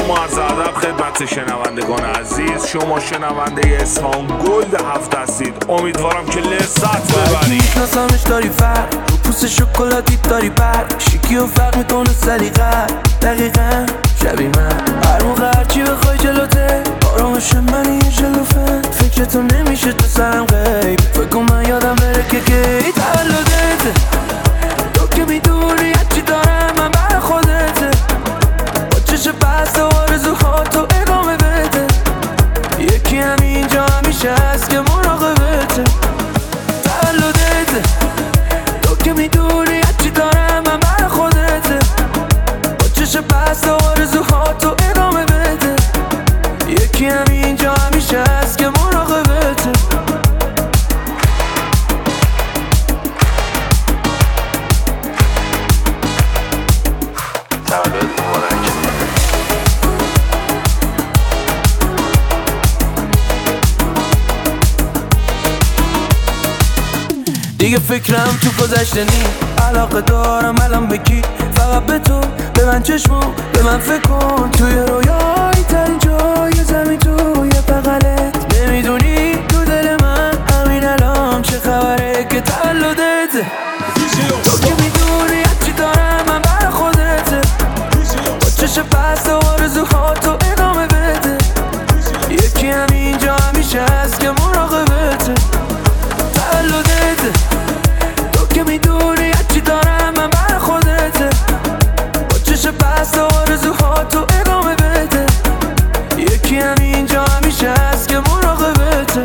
اما از ادب خدمت شنوندگان عزیز، شما شنونده اصفهان گلد هفته هستید. امیدوارم که لذت ببرید. میشناسمش داری فرق رو پوست شکلاتی داری برق شیکی و فرق میکنه سلیقه دقیقا شبیه من هر موقع هرچی بخوای جلوته آرامش منی یه جلوفه فکرتو نمیشه تو سرم غیب فکر کن من یادم بره که کی تولدته تو که میدونی هرچی دارم من بر خودته با چشم بسته و آرزوهاتو ادامه بده یکی همینجا همیشه هست که مراقبته تولدته تو که میدونی هرچی دارم من بر خودته با چشم بسته و آرزوهاتو ادامه بده یکی همینجا همیشه هست که مراقبته تولد مبارک. دیگه فکرم تو گذشته نی علاقه دارم الان به کی فقط به تو به من چشمو به من فکر کن توی رویایی ترین جای زمین توی بغلت نمیدونی تو دل من همین الان چه خبره که تولدته تو که میدونی هرچی دارم من بر خودته با چشم بسته و آرزوهاتو ادامه بده یکی همینجا همیشه هست که مراقبته تولدته تو که میدونی هرچی دارم من بر خودته با چشم بسته و آرزوهاتو ادامه بده یکی همینجا همیشه هست که مراقبته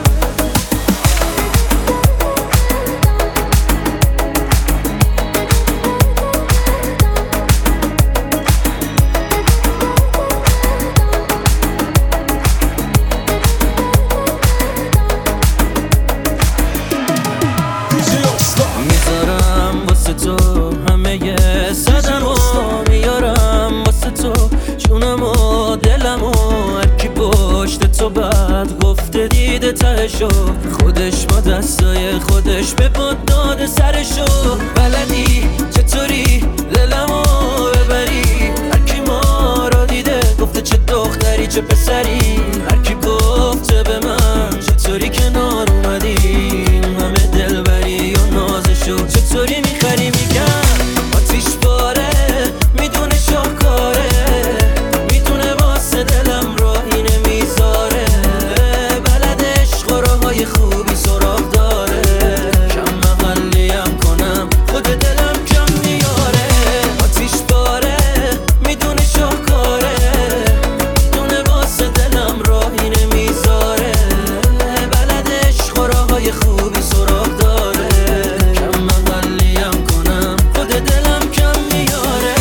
میذارم واسه تو همه صدمو میارم واسه تو جونم و دلم و هرکی پشت تو بعد گفته دیده تهشو خودش با دستای خودش به پاد داده سرشو بلدی چطوری دلمو ببری هرکی ما رو دیده گفته چه دختری چه پسری هرکی گفته به من چطوری کنار اومدی همه دلبری و نازشو چطوری میخری میگم آتیش باره میدونه شاهکاره میدونه واسه دلم راهی نمیذاره بلد عشق و راههای خوبی سراغ داره کم مقلیم کنم خود دلم کم میاره آتیش باره میدونه شاهکاره میدونه واسه دلم راهی نمیذاره بلد عشق و راههای خوبی سراغ داره کم مقلیم کنم خود دلم کم میاره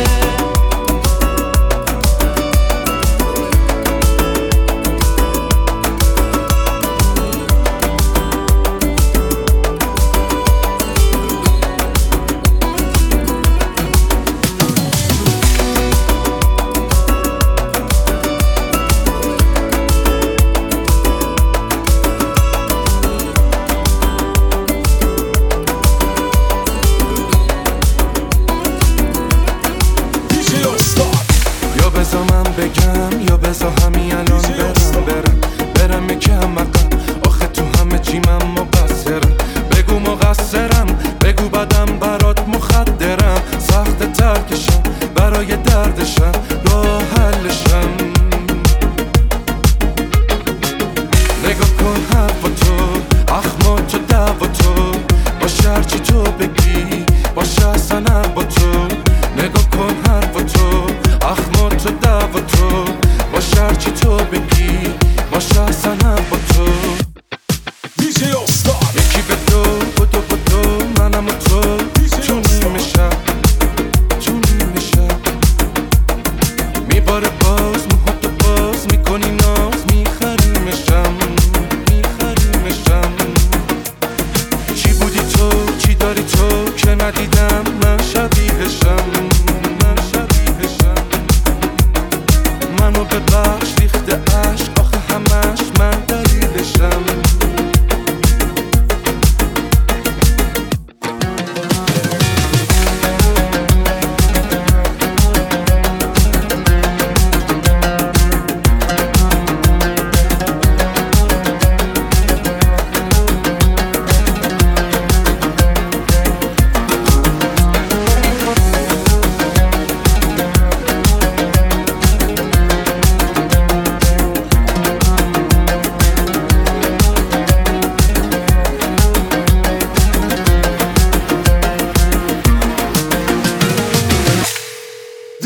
یا بذار من بگم یا بذار همین الان برم یکم عقب آخه تو همه چی من مقصرم بگو مقصرم بگو بدم برات مخدرم سخت ترکشم برای دردشم راه حلشم نگاه کن حرفا تو اخما تو دعوا تو باشه هرچی تو بگی باشه اصلا با تو نگاه کن حرفا تو اخما تو دعوا تو باشه هرچی تو بگی باشه اصلا با تو یکی به دو بدو بدو منم و تو تو نیمه شب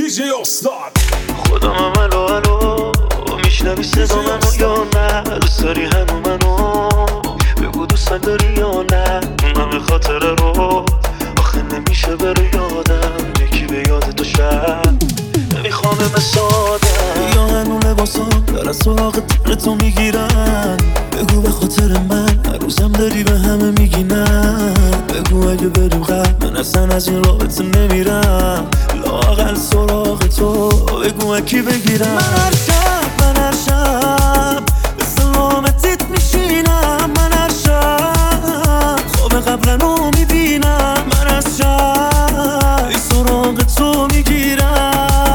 خودم الو الو میشنوی صدا منو یا نه؟ دوست داری هنو منو بگو دوست داری یا نه؟ اون همه خاطره رو آخه نمیشه بره یادم یکی به یاد تو شد نمیخوام مسادم یا هنو لباسا در سراغ تر تو میگیرن بگو به خاطر من هر روزم داری به همه میگی نه بگو اگه بریم قبل من اصلا از این رابطه نمیرم لااقل سراغ تو بگو اکی بگیرم من هر شب به سلامتیت میشینم من هر شب خواب قبلنو میبینم من از شب ای سراغ تو میگیرم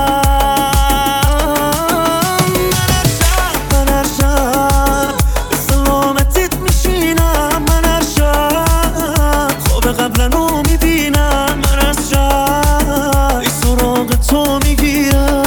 من هر شب به سلامتیت میشینم من هر شب خواب قبلنو میبینم من از شب ای سراغ تو میگیرم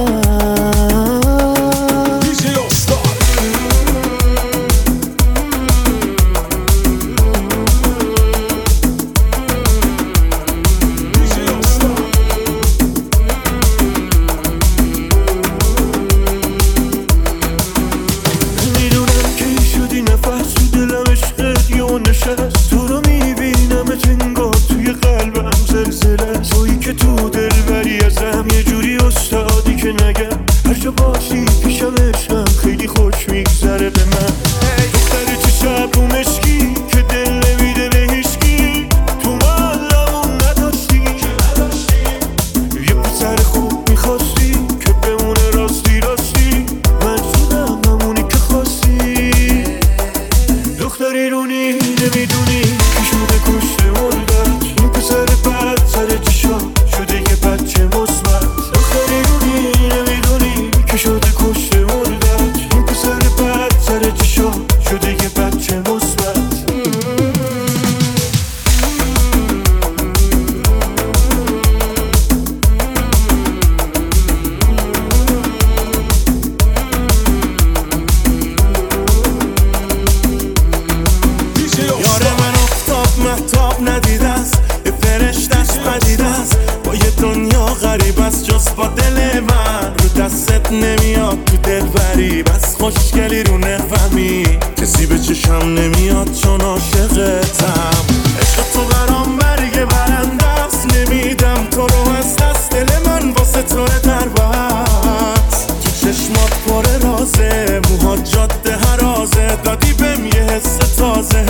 تو رو میبینم انگار توی قلبم زلزله تویی که تو دل بری ازم یه جوری استادی که نگم هر جا باشی پیشم عشقم خیلی خوش میگذره به من دختر چه شب رو مشکی که دل نمیده به هیچکی تو مالمون نداشتی یه پسر خوب میخواستی که بمونه راستی راستی من شدم همونی که خواستی دختری رونی نمیدونی که شده کشته مردت این پسر بد سر چشا شده یه بچه مثبت دختری رونی نمیدونی که شده کشته مردت این پسر بد سر چشا شده یه بچه مثبت مهتاب ندیده است یه فرشتش پدیده است با یه دنیا غریب است جز با دل من رو دستت نمیاد تو دل بری بس خوشگلی رو نفهمی کسی به چشم نمیاد چون عاشقتم عشق تو برام برگ برنده است نمیدم تو رو از دست دل من واسه تو در بست تو چشمات پر رازه موهات جاده هرازه دادی بهم یه حس تازه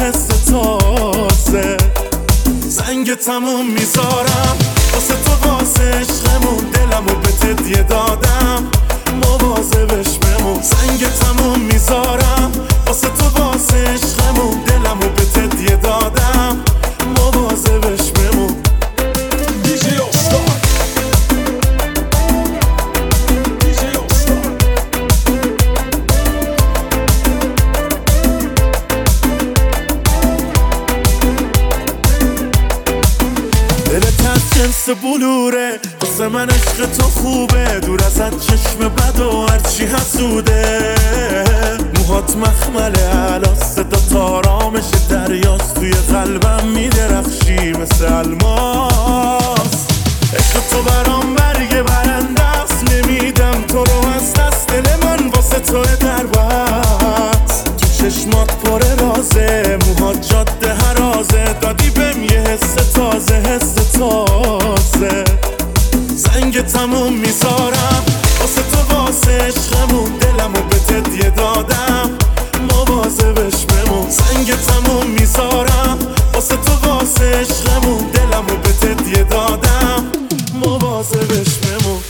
زنگ تموم میذارم واسه تو واسه عشقمون دلمو به تدیه دادم مواظبش بمون زنگ تموم میذارم واسه تو واسه عشقمون دلمو به تدیه دادم مواظبش بمون دلت از جنس بلوره واسه من عشق تو خوبه دور ازت چشم بد و هرچی حسوده موهات مخمله علا صدا تارامش دریاست توی قلبم میدرخشی مثل الماس عشق تو برام برگ برنده است نمیدم تو رو از دست دل من واسه تو در بست تو چشمات پر رازه موهات جاده هرازه دادی بهم یه حس تازه زنگ تموم میذارم واسه تو واسه عشقمون دلمو به تدیه دادم مواظبش بمون زنگ تموم میذارم واسه تو واسه عشقمون دلمو به تدیه دادم مواظبش بمون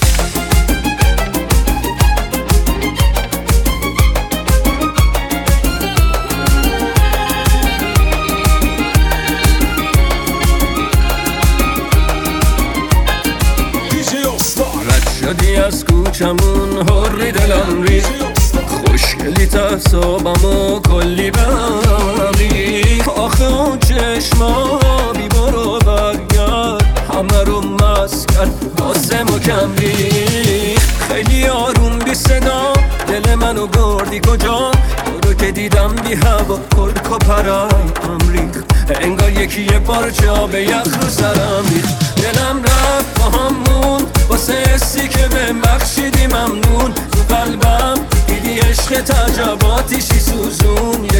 شدی از کوچمون هری دلم ری خوشگلی تصابم و کلی بهم ری آخه اون چشما بی برو برگرد همه رو مست کرد واسه ما کم ری خیلی آروم بی صدا دل منو بردی کجا تو رو که دیدم بی هوا کرد و پرم ریخ انگار یکی یه پارچه به یخ رو سرم ریخ دلم رفت با همون واسه حسی که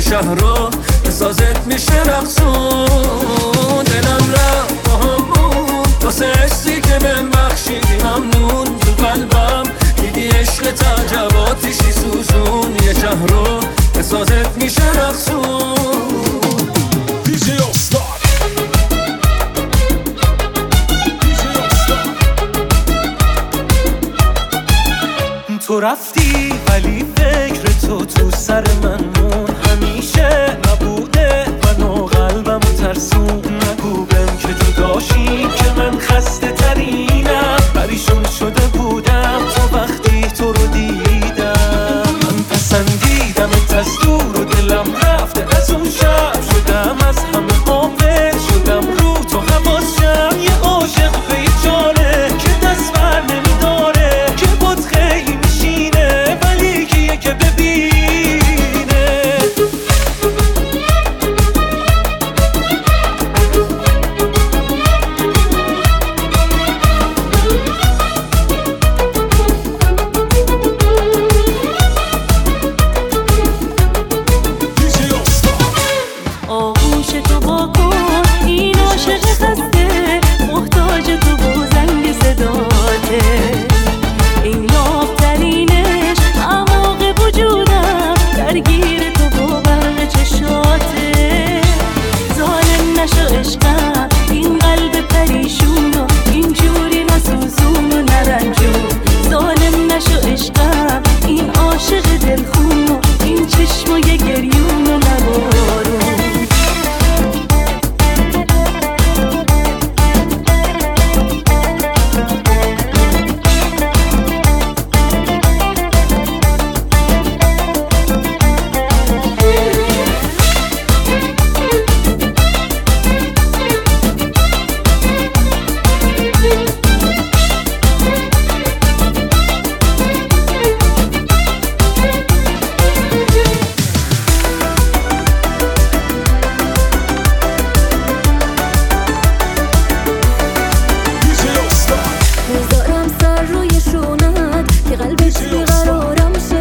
شهر رو بسازت میشه رقصون. دلم رفت با همون واسه حسی که بهم بخشیدی ممنون. تو قلبم دیدی عشق تعجباتیشی سوزون. یه شهر رو بسازت میشه رقصون. تو رفتی ولی فکر تو سر من مون. همیشه نبوده منو قلبم ترسون. نگو بهم که تو داشتی که من خسته ترینم. پریشون شده بودم تو وقتی تو رو دیدم. من پسندیدمت از دور و دلم رفته از اون شب. شدم از همه غافل شدم رو تو حواسم. یه عاشق بیچاره که دست بر نمیداره. که بود خیلی میشینه ولی کیه که ببینه. آغوش تو با کن این عاشق خسته. محتاج تو با زنگ صداته. این نابترینش اعماق وجودم. درگیر تو با برق چشاته. ظالم نشو عشقم این قلب پریشون و این جوری نسوزون و نرنجون. ظالم نشو عشقم این عاشق دلخون و این چشمای گریون و نبارون. میذارم سر روی شونت که قلبت بیقرارم شه.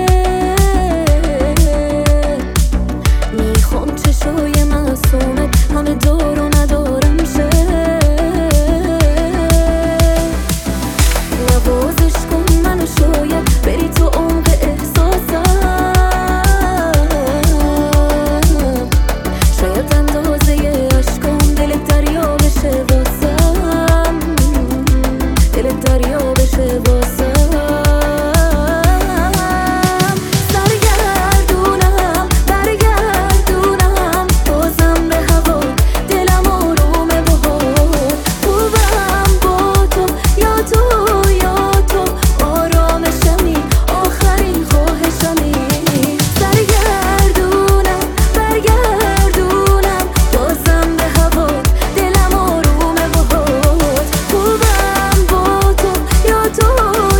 میخوام چشای معصومت همه دور و ندارم شه. نوازش کن منو شاید بری تو عمق احساسم. شاید اندازه عشقم دلت دریا بشه واسم. دلت دریا بشه واسم. سرگردونم برگردونم بازم به هوا. دلم آرومه باهات. خوبم با تو یا تو آرامشمی. آخرین خواهشمی. سرگردونم برگردونم بازم به هوا. دلم آرومه باهات. خوبم با تو یا تو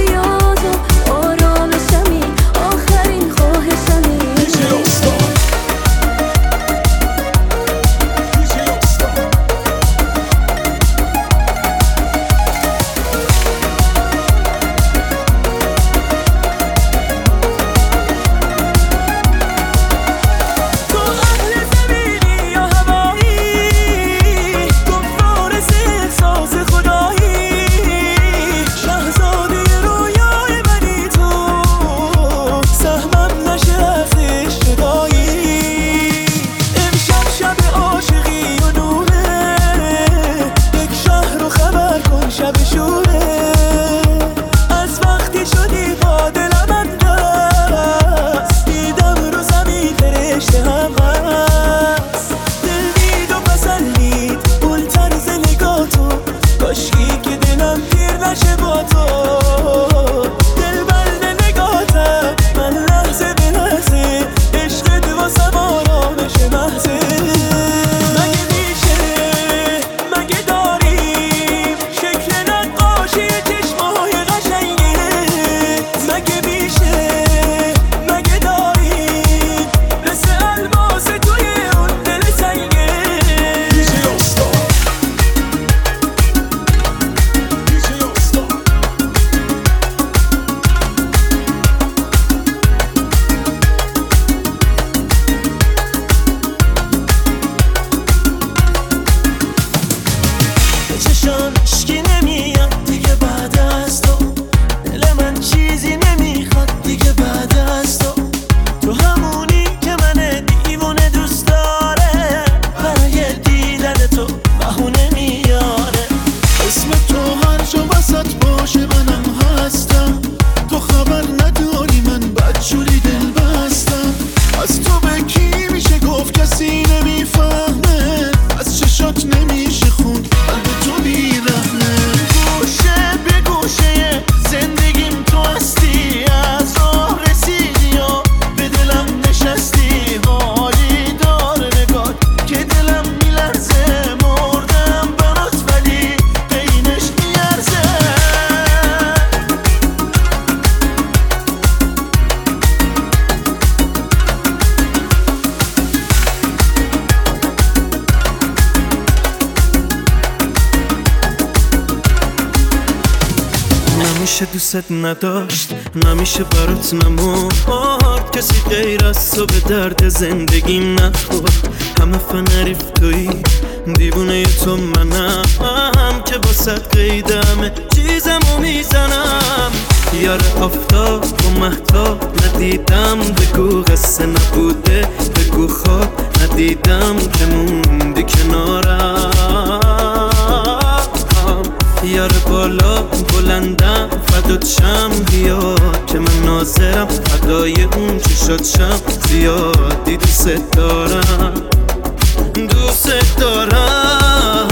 نمیشه دوست نداشت، نمیشه برات نمورد، کسی غیر از تو به درد زندگیم نخورد. همه فنریف تویی، دیوونه تو منم که باست قیدمه چیزمو میزنم. یار آفتاب و مهتاب ندیدم، بگو قصه نبوده، بگو خواب ندیدم که موندی کنارم. یار بالا بلندم فدات شم، بیا که من ناظرم فدای اون چشات شم. زیادی دوست دارم، دوست دارم.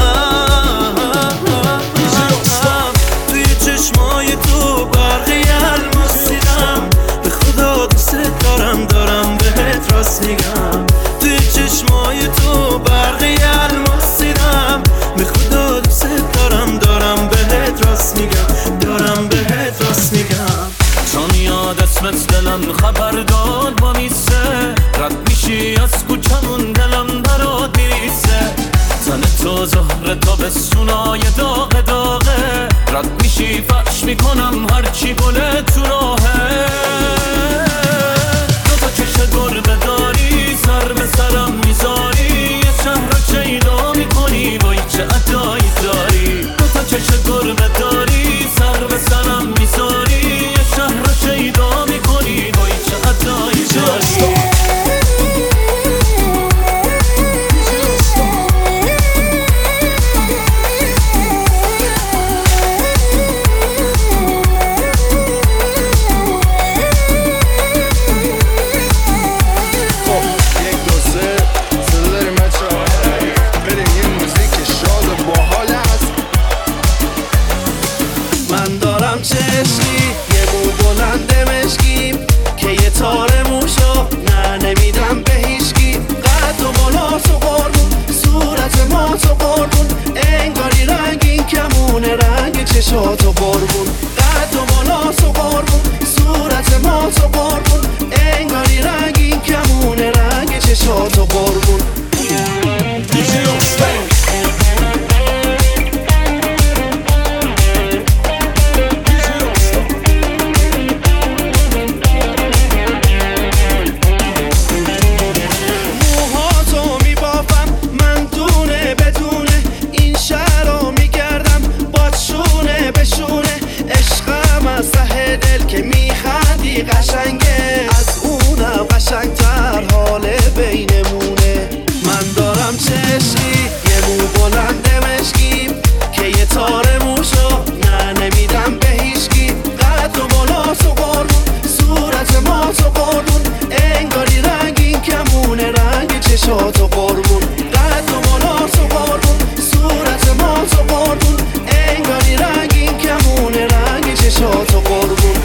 توی چشمای تو برقی الماس دیدم، به خدا دوست دارم، دارم بهت راست میگم. توی چشمای تو برقی الماس دیدم، به خدا دوست دارم، دارم بهت راست میگم، دارم بهت راست میگم. چون یاد اسمت دلم خبر داد با میسه، رد میشی از کوچمون دلم برات میریسه. تن تو زهر تابستونای داغ داغه، رد میشی فرش میکنم هرچی گله تو راهه. دوتا چشم گربه داری، سر به سرم میذاری، یه شهر رو چیدا میکنی، وای چه ادایی داری. دوتا چشم گربه داری، سر به سرم میذاری، یه شهر رو چیدا میکنی، وای چه ادایی داری. چشاتو قربون، قد و بالاس و قربون، صورت ما تو قربون، انگاری رنگین کمونه رنگ چشاتو قربون. موهاتو میبافم من دونه بدونه، این شهر رو میگردم با شونه بشونه. عشقم از ته دل که میخندی قشنگه، از اونم قشنگتر حال بینمونه. من دارم چشمی یه مو بلند مشکیم، که یه تار موشو نه نمیدم به هیچکی. قد و بالاس و قربون، صورت ما تو قربون، انگاری رنگین کمونه رنگ چشاتو قربون. قد و بالاس و قربون، صورت ما تو قربون، انگاری رنگین کمونه رنگ چشاتو قربون.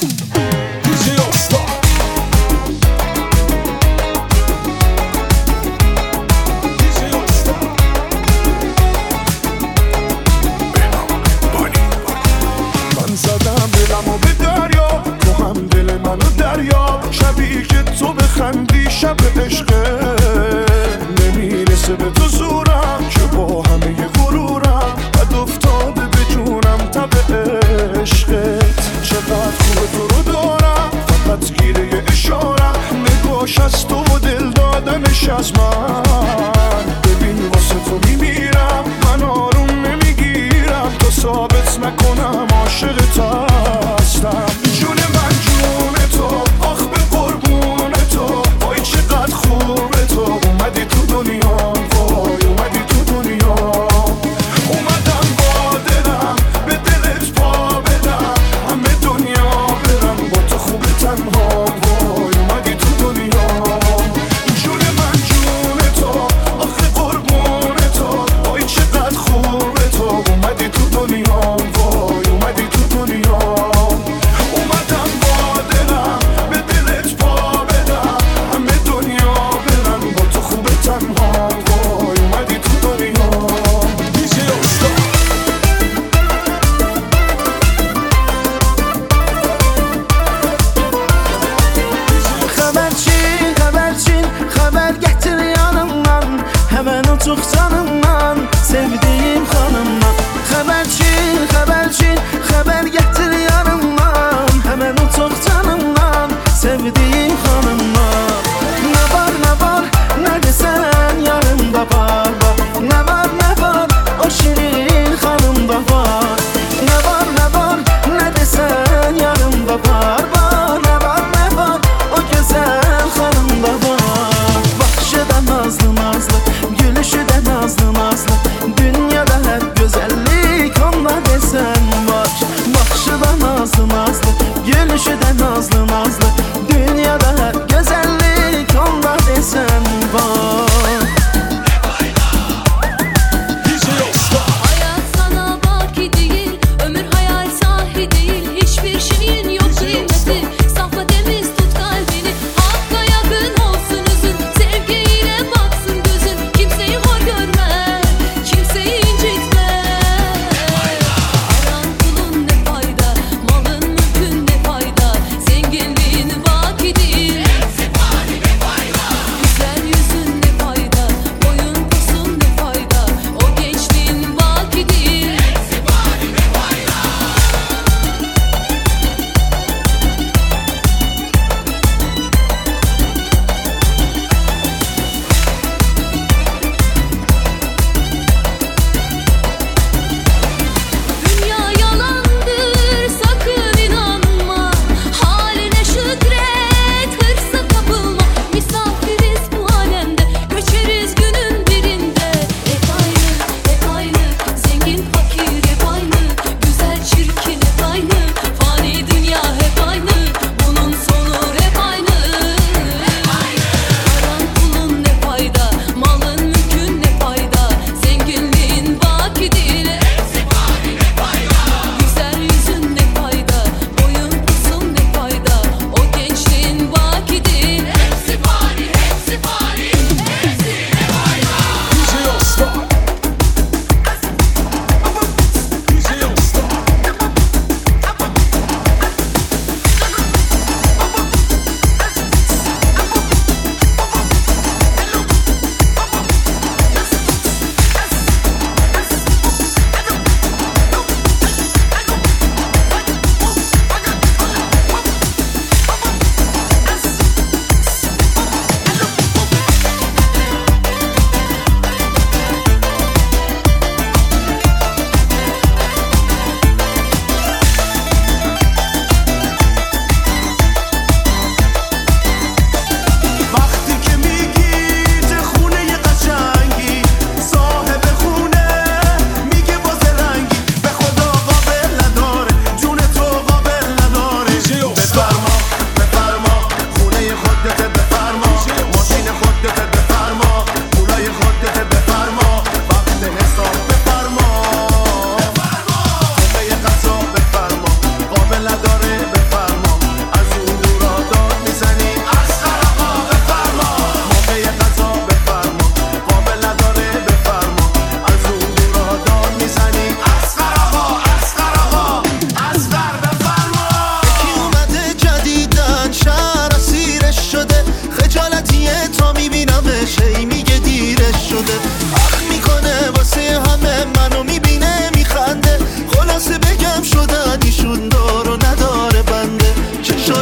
من زدم دلمو به دریا، تو هم دل منو دریا. شبیه که تو بخندی شب عشقه، نمیرسه به تو زورم که با همه غرورم بد افتاده به جونم تب عشقت. چقدر خوبه تو رو دارم، فقط گیره یه اشارم، نگاش از تو و دل دادنش از من. ببین واسه تو میمیرم، من آروم نمیگیرم تا ثابت نکنم عاشقت هستم. جون من جون تو، آخ به قربون تو، وای چقدر خوبه تو. اومدی تو دنیا، وای اومدی تو دنیا. اومدم با دلم به دلت پا بدم، همه دنیا برم با تو خوبه تنها. وای اومدی تو دنیا. جون من جون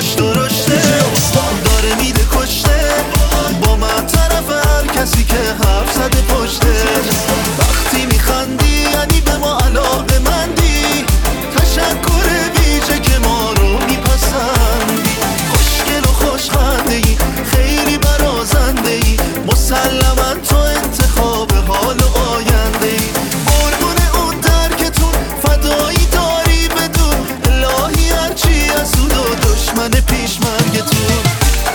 پشت و رشته داره میده کشته با من طرف هر کسی که حرف زده پشته وقتی میخندی یعنی به ما علاقه مندی تشکر ویژه که ما رو میپسندی خوشگل و خوشخنده ای خیلی برازنده ای مسلما تو انتخاب حال و آینده ای قربون اون درکتون فدایی داری بدون الهی هرچی از اون و دشمن پیش مرگتون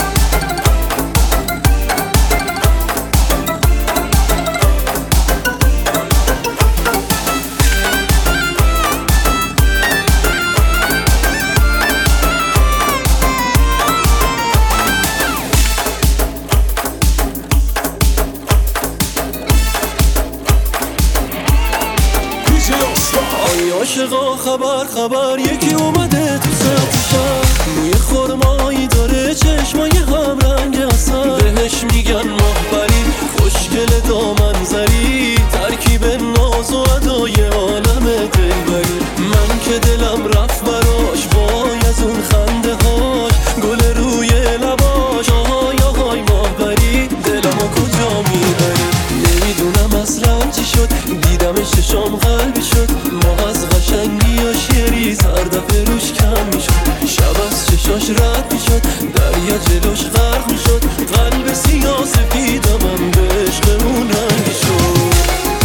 عاشقا خبر یکی اومده تو سطح موی خرمایی داره چشمای هم رنگ اصل بهش میگن مهبری خوشگل دامنزری ترکیب ناز و ادای عالم دلبری من که دلم رفت براش وای از اون خنده هاش گل روی لباش آهای مهبری دلمو کجا میبری نمیدونم اصلا چی شد دیدمش چشام قلبی شد ما از قشنگیاش یه ریز هر دفعه روش کم میشد شب از چشاش رد میشد دریا جلوش غرق میشد قلب سیاه سفیدم به عشق اون رنگی شد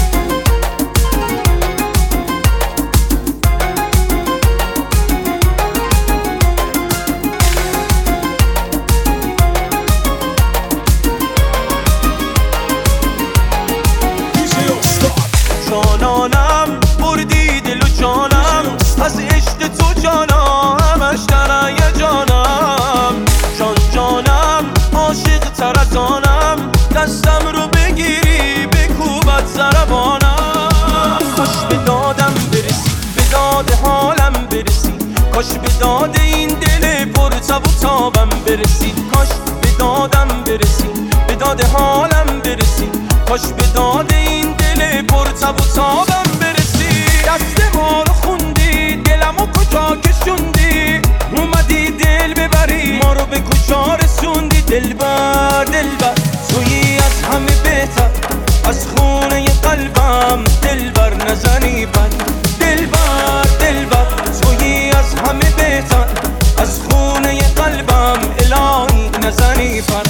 جانانم بردی دل و جانم از عشق تو جانم همش درای جانم جانم عاشق تر از آنم دستم رو بگیری بکوبت ضربانم خوش به دادم برسی به داد حالم برسی کاش به داد این دل پر تب و تابم برسی کاش به دادم برسی به داد حالم برسی کاش به داد این دل پر تب و تابم برسی دست ما رو خوندی دلمو کجا کشوندی اومدی دل ببری ما رو به کجا رسوندی دلبر تویی از همه بهتر از خونه قلبم دلبر نزنی بر دلبر تویی از همه بهتر از خونه قلبم الهی نزنی بر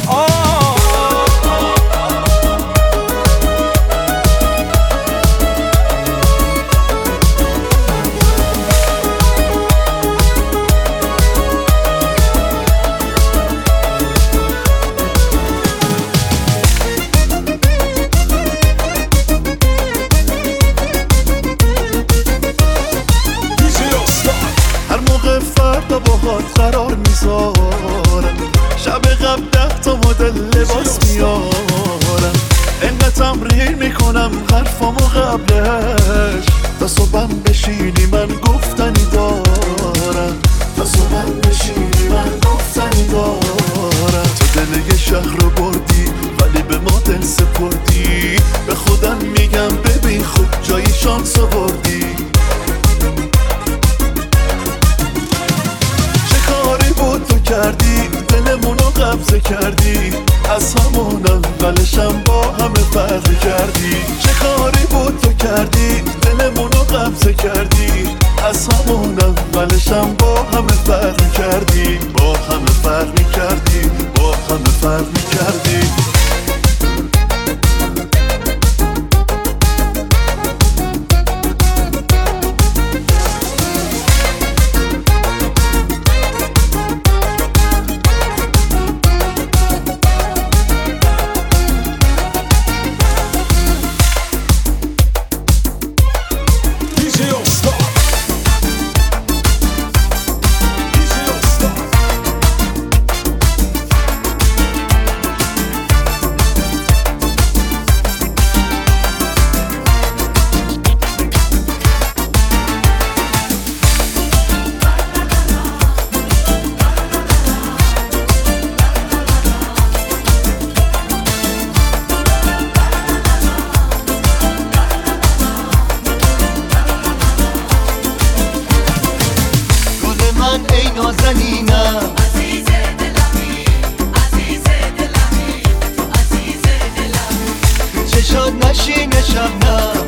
قرار میذارم شب قبل 10 تا مدل لباس میارم انقدر تمرین میکنم حرفامو قبلش تا صبحم بشینی من گفتنی دارم تا صبحم بشینی من گفتنی دارم تو دل یه شهر رو بردی ولی به ما دل سپردی به خودم میگم ببین خوب جایی شانس آوردی تو کردی دلمونو قبضه کردی از همون اولشم با همه فرق کردی چه کاری بود تو کردی دلمونو قبضه کردی از همون اولشم با همه فرق کردی با همه فرق کردی با همه فرق کردی ای نازنینم چشات نشینه شبنم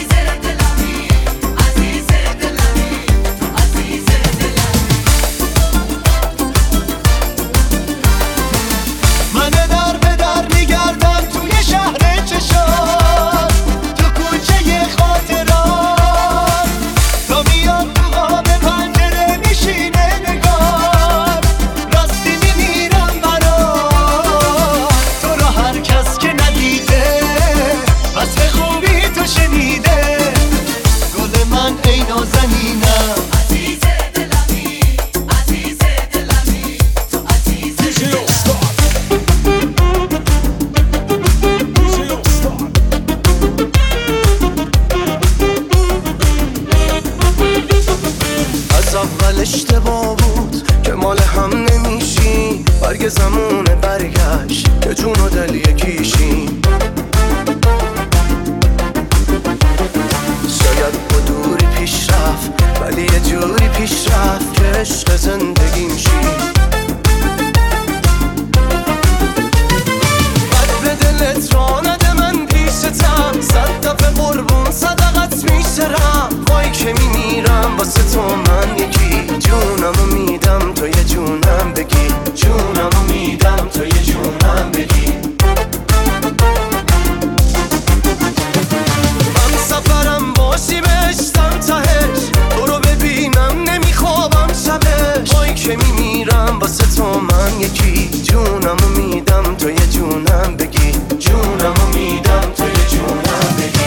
اشتباه بود که مال هم نمیشیم برگ زمونه برگشت که جون و دل یکیشیم شاید با دوری پیش رفت ولی یه جوری پیش رفت که عشق زندگیم شیم بد به دلت را نده من پیشتم صد دفعه قربون صدقت میشرم وای که میمیرم واسه تو من یکی جونمو میدم تو یه جونم بگی جونمو میدم تو یه جونم بگی من سفرم باشی بهشتم تهش تو رو ببینم نمیخوابم شبش وای که میمیرم واسه تو من یکی جونمو میدم تو یه جونم بگی جونمو میدم تو یه جونم بگی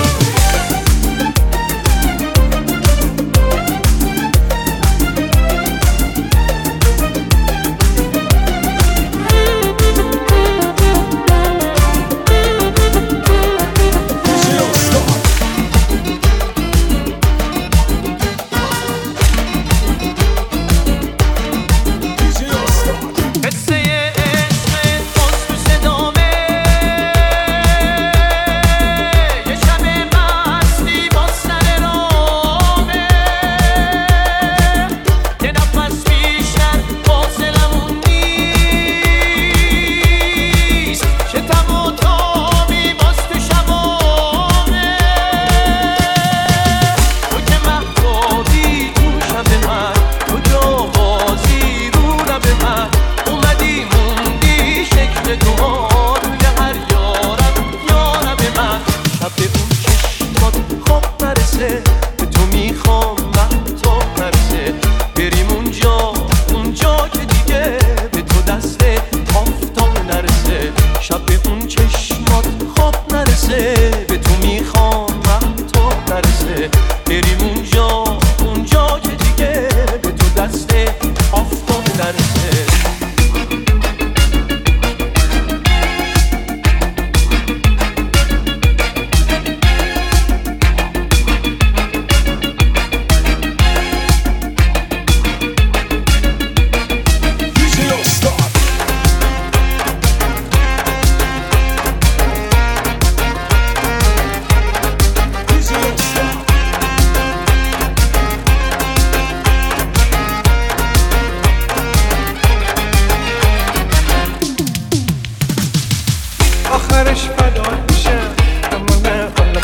آخرش فدات میشم اما نه حالا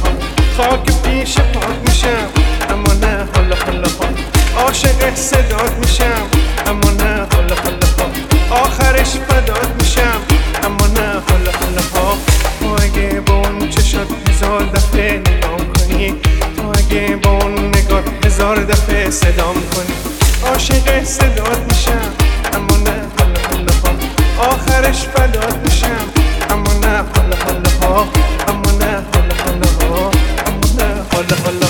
خاک پیش پاک میشم اما نه حالا عاشق صدات میشم اما نه حالا آخرش فدات میشم اما نه حالا تو اگه با اون چشات 1000 دفعه نگام کنی تو اگه با اون نگاه 1000 دفعه صدام کنی عاشق صدات میشم اما نه حالا آخرش فدات میشم اما نه حالا اما نه حالا اما نه حالا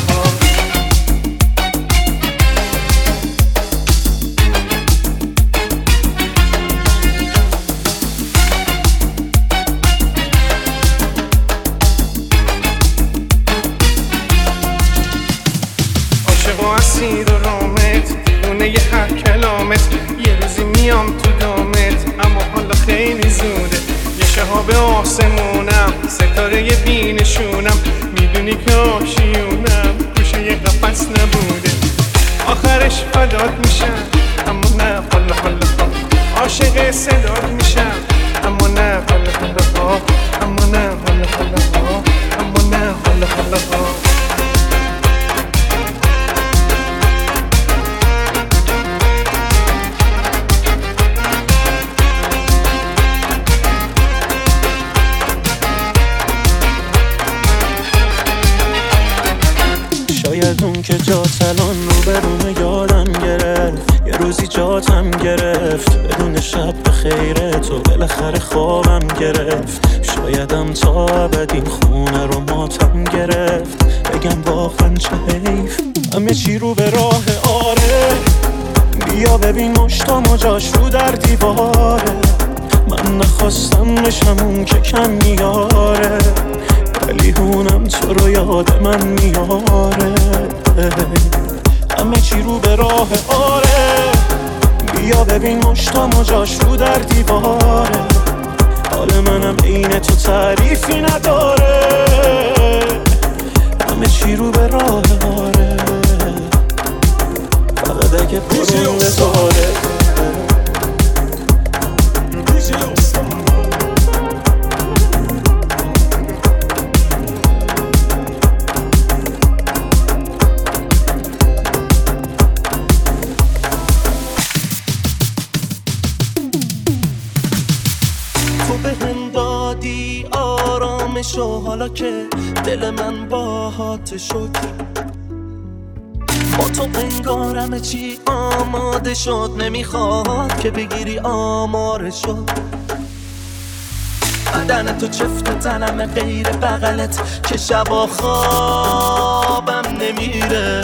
عاشق و اسیر و رامت دونه ی هر کلامت یه روزی میام تو دامت اما حالا خیلی زوده شهاب آسمونم ستاره بینشونم میدونی که آشیونم گوشه یه قفص نبوده آخرش فدات میشم اما نه حالا عاشق صدات میشم، اما نه حالا حالا ها، اما نه حالا حالا ها، اما نه حالا حالا ها. شاید اون که جات الان رو برونه یادم گرفت، یه روزی جاتم گرفت بدون شب به خیره تو بالاخره خوابم گرفت. شایدم تا ابد این خونه رو ماتم گرفت، بگم واقعا چه حیف همه چی رو به راه آره. بیا ببین مشتام و جاش رو در دیواره، من نخواستم بشم اون که کم میاره، ولی هونم تو رو یاد من میاره. همه چی رو به راه آره. بیا ببین مشتام و جاش رو در دیواره، حال منم عین تو تعریفی نداره. همه چی رو به راه آره، فقط اگه پرون بذاره. آرامشو حالا که دل من باهات شد، با تو انگارم چی آماده شد، نمیخواد که بگیری آمارشو. بدن تو چفت تنم غیر بغلت که شبا خوابم نمیره.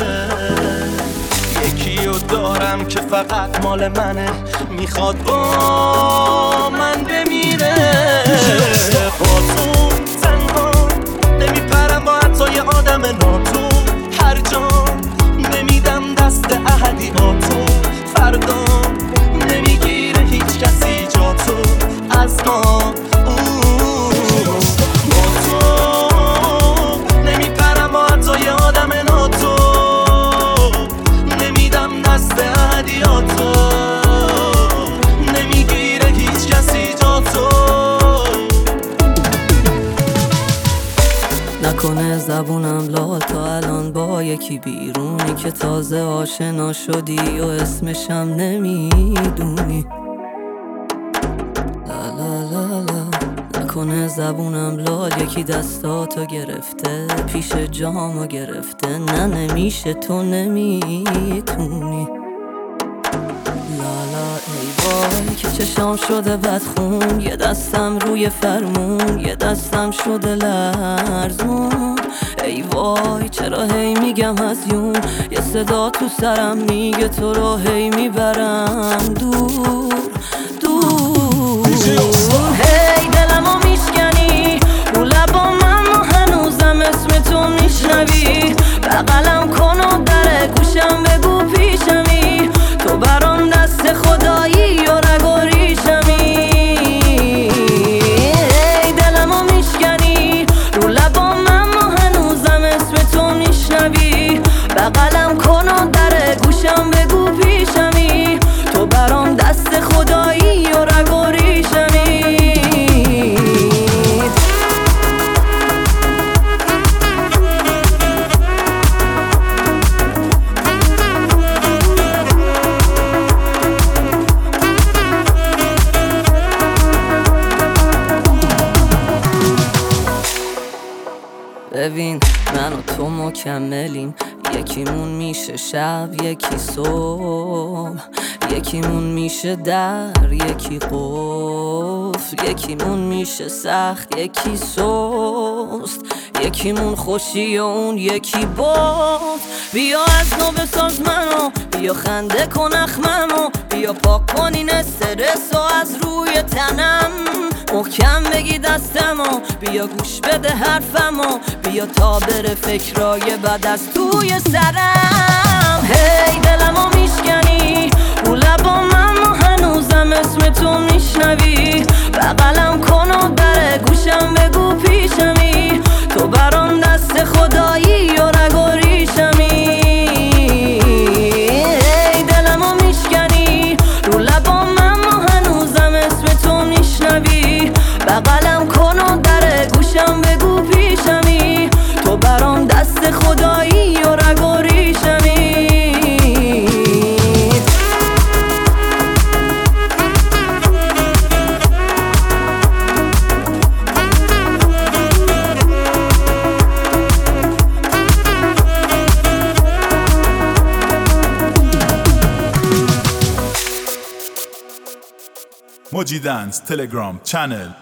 یکیو دارم که فقط مال منه، میخواد با من بمیره. با تو تنها نمیپرم با حتی یه آدم ناتو، هر جا نمیدم دست احدیاتو، فردا نمیگیره هیچ کسی جا تو از ما. با تو نمیپرم با حتی یه آدم ناتو، نمیدم دست احدیاتو، نمیگیره هیچ کسی جا تو. نکنه زبونم لال تا الان با یکی بیرونی که تازه آشنا شدی و اسمشم نمیدونی. لا لا لا لا. نکنه زبونم لال یکی دستاتو گرفته، پیش جامو گرفته، نه نمیشه تو نمیتونی. لالا ای وای که چشام شده بدخون، یه دستم روی فرمون، یه دستم شده لرزون. ای وای چرا هی میگم هزیون، یه صدا تو سرم میگه تو رو هی میبرم دور دور. هی دلمو میشکنی رو لبام، اما هنوزم اسم تو میشنوی. بغلم کن و در گوشم بگو پیشمی، تو برام دست خدایی و رگ و ریشمی. ای دلمو میشکنی رو لبام، اما هنوزم اسم تو میشنوی. بغلم کن و در گوشم بگو پیشمی، تو برام دست خدایی و رگ و ریشمی. ببین من و تو مکملیم، یکیمون میشه شب یکی صبح، یکیمون میشه در یکی قفل، یکیمون میشه سخت یکی سست، یکیمون خوشی و اون یکی باز. بیا از نو بساز منو، بیا خنده کن اخممو، بیا پاک کن این استرس و از روی تنم، محکم بگی دستمو، بیا گوش بده حرفمو، بیا تا بره فکرای بد از توی سرم. هی دلمو میشکنی رو لبام، اما هنوزم اسم تو میشنوی. بغلم کن و در گوشم بگو پیشمی، تو برام دست خدایی و رگ و ریشمی. هی دلمو میشکنی رو لبام، اما هنوز موجی دنس تلگرام چنل